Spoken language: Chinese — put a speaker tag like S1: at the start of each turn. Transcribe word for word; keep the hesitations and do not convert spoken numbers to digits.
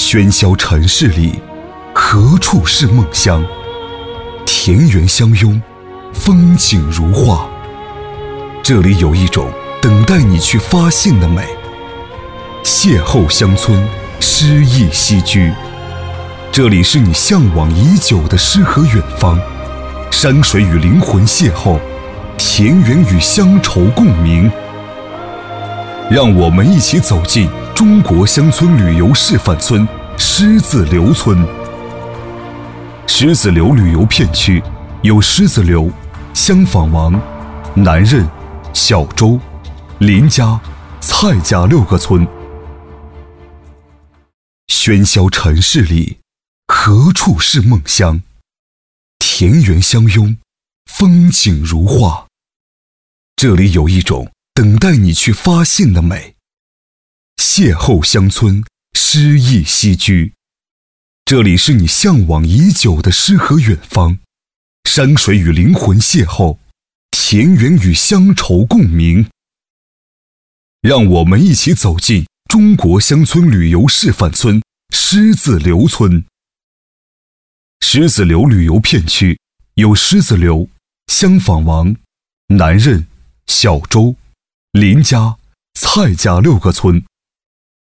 S1: 喧嚣城市里，何处是梦乡？田园相拥，风景如画。这里有一种等待你去发现的美。邂逅乡村，诗意栖居。这里是你向往已久的诗和远方，山水与灵魂邂逅，田园与乡愁共鸣。让我们一起走进中国乡村旅游示范村狮子流村。狮子流旅游片区有狮子流、香坊王、南任、小洲、林家、蔡家六个村。喧嚣城市里，何处是梦乡？田园相拥，风景如画。这里有一种等待你去发现的美。邂逅乡村，诗意栖居。这里是你向往已久的诗和远方，山水与灵魂邂逅，田园与乡愁共鸣。让我们一起走进中国乡村旅游示范村狮子流村。狮子流旅游片区有狮子流、香坊王、南任、小洲、林家、蔡家六个村。